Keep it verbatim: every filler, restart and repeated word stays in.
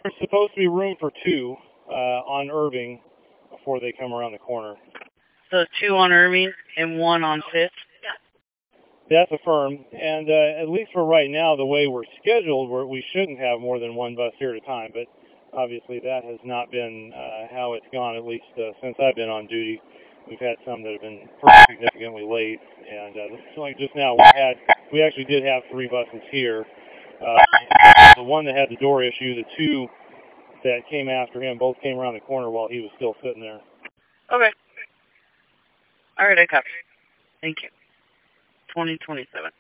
There's supposed to be room for two uh, on Irving before they come around the corner. So two on Irving and one on Fifth? That's affirmed. And uh, at least for right now, the way we're scheduled, we're, we shouldn't have more than one bus here at a time. But obviously that has not been uh, how it's gone, at least uh, since I've been on duty. We've had some that have been pretty significantly late. And uh, so like just now, we had we actually did have three buses here. Uh, the one that had the door issue, the two that came after him, both came around the corner while he was still sitting there. Okay. All right, I copy. Thank you. twenty twenty-seven.